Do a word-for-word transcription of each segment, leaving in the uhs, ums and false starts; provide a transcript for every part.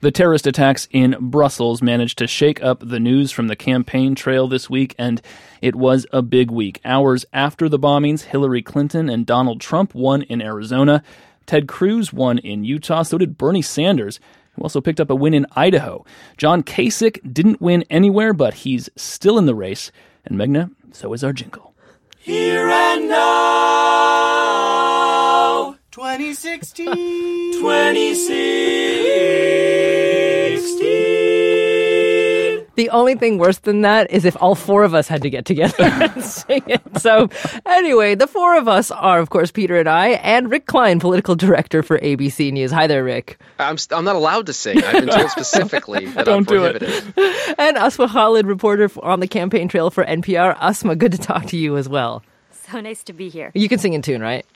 The terrorist attacks in Brussels managed to shake up the news from the campaign trail this week, and it was a big week. Hours after the bombings, Hillary Clinton and Donald Trump won in Arizona. Ted Cruz won in Utah. So did Bernie Sanders, who also picked up a win in Idaho. John Kasich didn't win anywhere, but he's still in the race. And Meghna, so is our jingle. Here and now, twenty sixteen, twenty sixteen. The only thing worse than that is if all four of us had to get together and sing it. So anyway, the four of us are, of course, Peter and I, and Rick Klein, political director for A B C News. Hi there, Rick. I'm st- I'm not allowed to sing. I've been told specifically that Don't I'm do prohibited. it. And Asma Khalid, reporter on the campaign trail for N P R. Asma, good to talk to you as well. So nice to be here. You can sing in tune, right?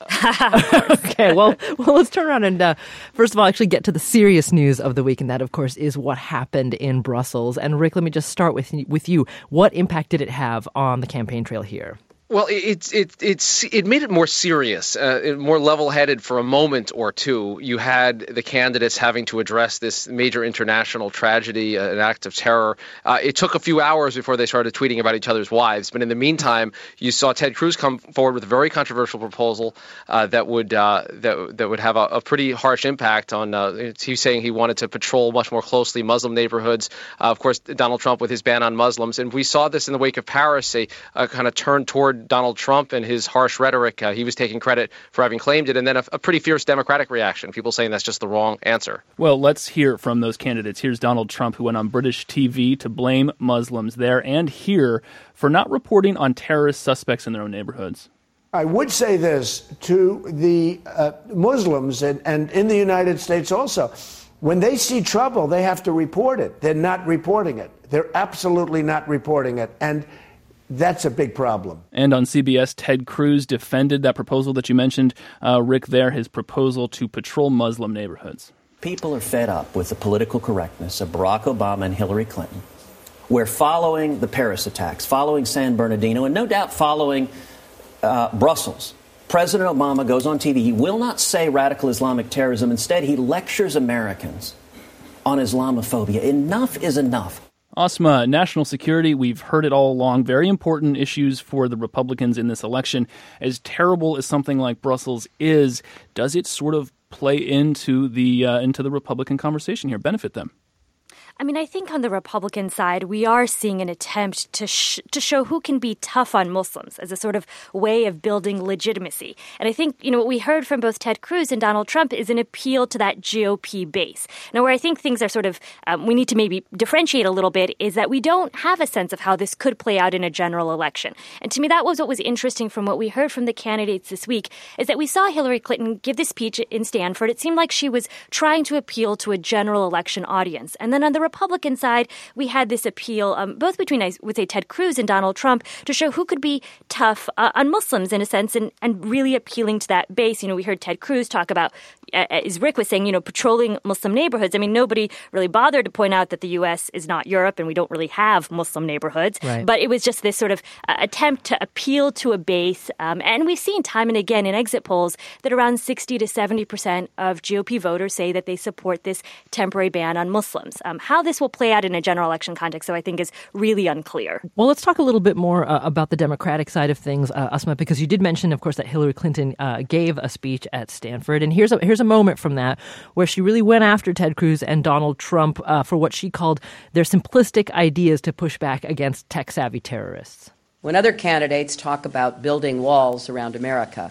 Okay, well, well, let's turn around and uh, first of all, actually get to the serious news of the week, and that, of course, is what happened in Brussels. And Rick, let me just start with with you. What impact did it have on the campaign trail here? Well, it's it it's it made it more serious, uh, more level-headed for a moment or two. You had the candidates having to address this major international tragedy, uh, an act of terror. Uh, it took a few hours before they started tweeting about each other's wives, but in the meantime, you saw Ted Cruz come forward with a very controversial proposal uh, that would uh, that that would have a, a pretty harsh impact on. Uh, he's saying he wanted to patrol much more closely Muslim neighborhoods. Uh, of course, Donald Trump with his ban on Muslims, and we saw this in the wake of Paris, a, a kind of turn toward Donald Trump and his harsh rhetoric. Uh, he was taking credit for having claimed it, and then a, a pretty fierce Democratic reaction, people saying that's just the wrong answer. Well, let's hear from those candidates. Here's Donald Trump, who went on British T V to blame Muslims there and here for not reporting on terrorist suspects in their own neighborhoods. I would say this to the uh, Muslims and, and in the United States also. When they see trouble, they have to report it. They're not reporting it. They're absolutely not reporting it. And that's a big problem. And on C B S, Ted Cruz defended that proposal that you mentioned, uh, Rick, there, his proposal to patrol Muslim neighborhoods. People are fed up with the political correctness of Barack Obama and Hillary Clinton. We're following the Paris attacks, following San Bernardino, and no doubt following uh, Brussels. President Obama goes on T V. He will not say radical Islamic terrorism. Instead, he lectures Americans on Islamophobia. Enough is enough. Asma, national security, we've heard it all along. Very important issues for the Republicans in this election. As terrible as something like Brussels is, does it sort of play into the uh, into the Republican conversation here, benefit them? I mean, I think on the Republican side, we are seeing an attempt to sh- to show who can be tough on Muslims as a sort of way of building legitimacy. And I think, you know, what we heard from both Ted Cruz and Donald Trump is an appeal to that G O P base. Now, where I think things are sort of, um, we need to maybe differentiate a little bit is that we don't have a sense of how this could play out in a general election. And to me, that was what was interesting from what we heard from the candidates this week, is that we saw Hillary Clinton give this speech in Stanford. It seemed like she was trying to appeal to a general election audience. And then on the Republican side, we had this appeal, um, both between, I would say, Ted Cruz and Donald Trump, to show who could be tough uh, on Muslims in a sense and, and really appealing to that base. You know, we heard Ted Cruz talk about, uh, as Rick was saying, you know, patrolling Muslim neighborhoods. I mean, nobody really bothered to point out that the U S is not Europe and we don't really have Muslim neighborhoods. Right. But it was just this sort of uh, attempt to appeal to a base. Um, and we've seen time and again in exit polls that around sixty to seventy percent of G O P voters say that they support this temporary ban on Muslims. Um, how this will play out in a general election context, so I think, is really unclear. Well, let's talk a little bit more uh, about the Democratic side of things, uh, Asma, because you did mention, of course, that Hillary Clinton uh, gave a speech at Stanford. And here's a, here's a moment from that where she really went after Ted Cruz and Donald Trump uh, for what she called their simplistic ideas to push back against tech-savvy terrorists. When other candidates talk about building walls around America,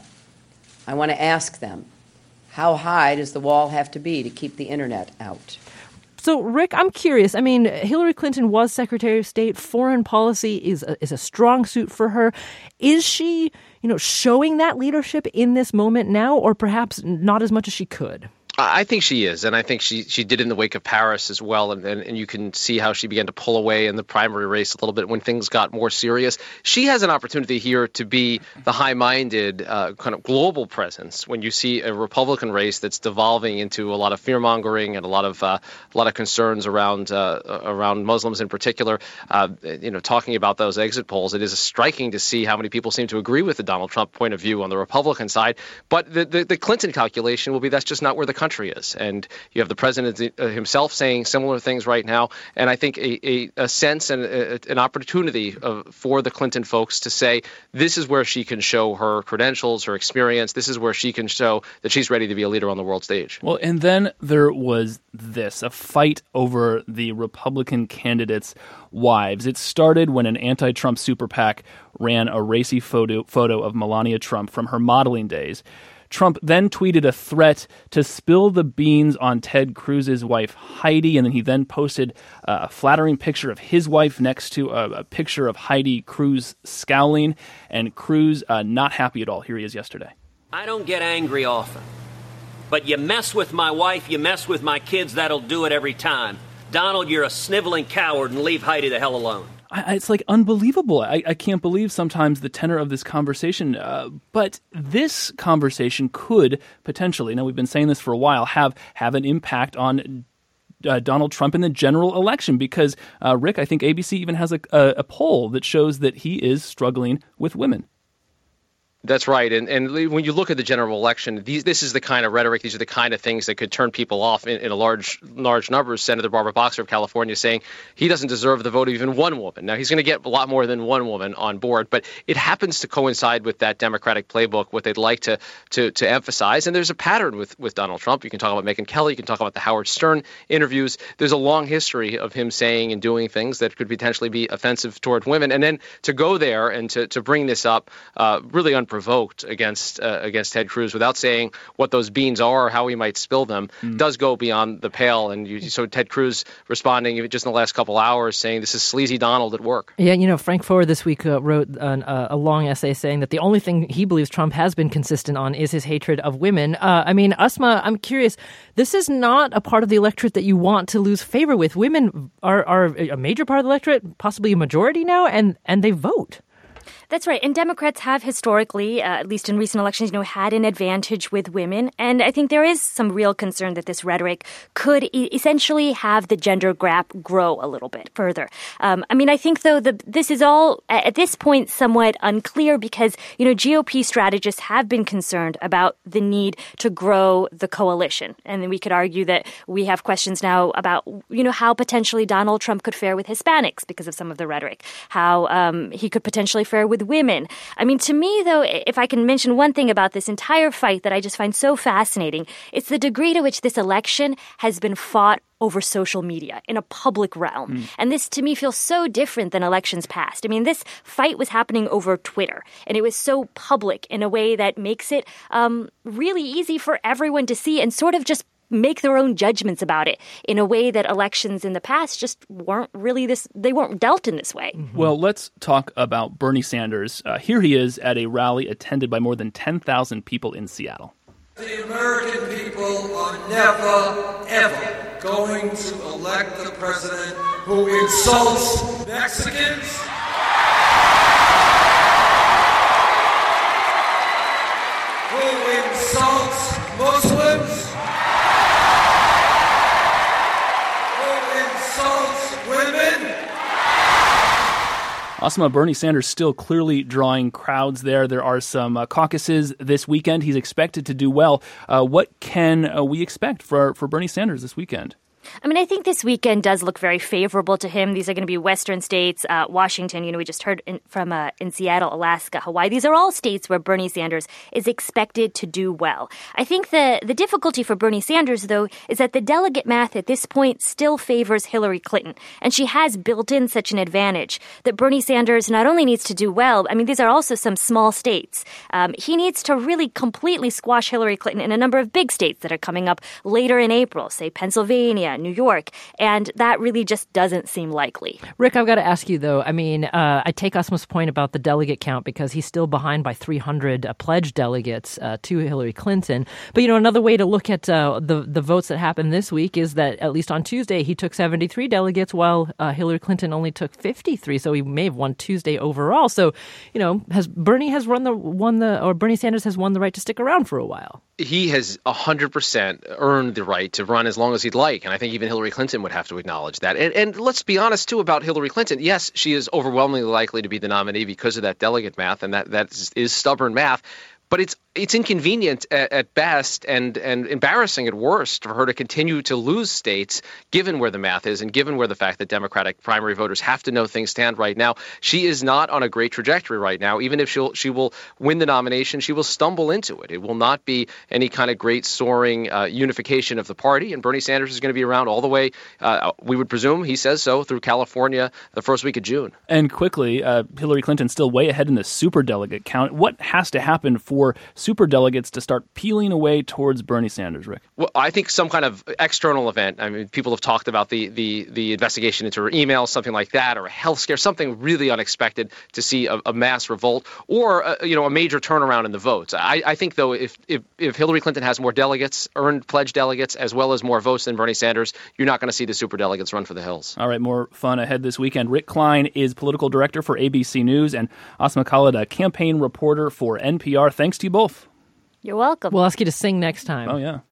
I want to ask them, how high does the wall have to be to keep the internet out? So, Rick, I'm curious. I mean, Hillary Clinton was Secretary of State. Foreign policy is a, is a strong suit for her. Is she, you know, showing that leadership in this moment now, or perhaps not as much as she could? I think she is, and I think she she did in the wake of Paris as well, and, and and you can see how she began to pull away in the primary race a little bit when things got more serious. She has an opportunity here to be the high-minded uh, kind of global presence when you see a Republican race that's devolving into a lot of fear-mongering and a lot of uh, a lot of concerns around uh, around Muslims in particular. Uh, you know, talking about those exit polls, it is striking to see how many people seem to agree with the Donald Trump point of view on the Republican side. But the the, the Clinton calculation will be that's just not where the country country is. And you have the president himself saying similar things right now. And I think a, a, a sense and a, an opportunity of, for the Clinton folks to say this is where she can show her credentials, her experience. This is where she can show that she's ready to be a leader on the world stage. Well, and then there was this, a fight over the Republican candidates' wives. It started when an anti-Trump super PAC ran a racy photo, photo of Melania Trump from her modeling days. Trump then tweeted a threat to spill the beans on Ted Cruz's wife, Heidi, and then he then posted uh, a flattering picture of his wife next to a, a picture of Heidi Cruz scowling, and Cruz uh, not happy at all. Here he is yesterday. I don't get angry often, but you mess with my wife, you mess with my kids, that'll do it every time. Donald, you're a sniveling coward, and leave Heidi the hell alone. I, it's like unbelievable. I, I can't believe sometimes the tenor of this conversation. Uh, but this conversation could potentially, now we've been saying this for a while, have, have an impact on uh, Donald Trump in the general election. Because, uh, Rick, I think A B C even has a, a, a poll that shows that he is struggling with women. That's right. And and when you look at the general election, these, this is the kind of rhetoric, these are the kind of things that could turn people off in, in a large large numbers. Senator Barbara Boxer of California saying he doesn't deserve the vote of even one woman. Now, he's going to get a lot more than one woman on board, but it happens to coincide with that Democratic playbook, what they'd like to to, to emphasize. And there's a pattern with, with Donald Trump. You can talk about Megyn Kelly. You can talk about the Howard Stern interviews. There's a long history of him saying and doing things that could potentially be offensive toward women. And then to go there and to, to bring this up uh, really unprovoked against Uh, against Ted Cruz without saying what those beans are or how he might spill them mm. does go beyond the pale. And you, so Ted Cruz responding just in the last couple hours saying this is sleazy Donald at work. Yeah, you know, Frank Foer this week uh, wrote an, uh, a long essay saying that the only thing he believes Trump has been consistent on is his hatred of women. Uh, I mean, Asma, I'm curious, this is not a part of the electorate that you want to lose favor with. Women are, are a major part of the electorate, possibly a majority now, and, and they vote. That's right. And Democrats have historically, uh, at least in recent elections, you know, had an advantage with women. And I think there is some real concern that this rhetoric could e- essentially have the gender gap grow a little bit further. Um, I mean, I think, though, the, this is all at this point somewhat unclear because, you know, G O P strategists have been concerned about the need to grow the coalition. And then we could argue that we have questions now about, you know, how potentially Donald Trump could fare with Hispanics because of some of the rhetoric, how um, he could potentially fare with women. I mean, to me, though, if I can mention one thing about this entire fight that I just find so fascinating, it's the degree to which this election has been fought over social media in a public realm. Mm. And this, to me, feels so different than elections past. I mean, this fight was happening over Twitter, and it was so public in a way that makes it um, really easy for everyone to see and sort of just make their own judgments about it in a way that elections in the past just weren't really this, they weren't dealt in this way. Mm-hmm. Well, let's talk about Bernie Sanders. Uh, here he is at a rally attended by more than ten thousand people in Seattle. The American people are never, ever going to elect the president who insults Mexicans, who insults Muslims, Asma, Bernie Sanders still clearly drawing crowds there. There are some uh, caucuses this weekend. He's expected to do well. Uh, what can uh, we expect for, for Bernie Sanders this weekend? I mean, I think this weekend does look very favorable to him. These are going to be Western states, uh, Washington, you know, we just heard in, from uh, in Seattle, Alaska, Hawaii. These are all states where Bernie Sanders is expected to do well. I think the, the difficulty for Bernie Sanders, though, is that the delegate math at this point still favors Hillary Clinton. And she has built in such an advantage that Bernie Sanders not only needs to do well, I mean, these are also some small states. Um, he needs to really completely squash Hillary Clinton in a number of big states that are coming up later in April, say Pennsylvania, New York, and that really just doesn't seem likely. Rick, I've got to ask you, though, I mean, uh, I take Asma's point about the delegate count because he's still behind by three hundred uh, pledged delegates uh, to Hillary Clinton. But, you know, another way to look at uh, the, the votes that happened this week is that, at least on Tuesday, he took seventy-three delegates while uh, Hillary Clinton only took fifty-three, so he may have won Tuesday overall. So, you know, has Bernie has run the, won the, or Bernie Sanders has won the right to stick around for a while. He has one hundred percent earned the right to run as long as he'd like, and I think even Hillary Clinton would have to acknowledge that. And, and let's be honest, too, about Hillary Clinton. Yes, she is overwhelmingly likely to be the nominee because of that delegate math, and that, that is, is stubborn math. But it's it's inconvenient at, at best and, and embarrassing at worst for her to continue to lose states, given where the math is and given where the fact that Democratic primary voters have to know things stand right now. She is not on a great trajectory right now. Even if she'll she will win the nomination, she will stumble into it. It will not be any kind of great soaring uh, unification of the party. And Bernie Sanders is going to be around all the way, uh, we would presume, he says so, through California the first week of June. And quickly, uh, Hillary Clinton's still way ahead in the superdelegate count. What has to happen for superdelegates to start peeling away towards Bernie Sanders, Rick? Well, I think some kind of external event. I mean, people have talked about the the, the investigation into her emails, something like that, or a health scare, something really unexpected to see a, a mass revolt, or a, you know, a major turnaround in the votes. I, I think, though, if, if if Hillary Clinton has more delegates, earned pledge delegates, as well as more votes than Bernie Sanders, you're not going to see the superdelegates run for the hills. All right, more fun ahead this weekend. Rick Klein is political director for A B C News, and Asma Khalid, a campaign reporter for N P R. Thanks to you both. You're welcome. We'll ask you to sing next time. Oh, yeah.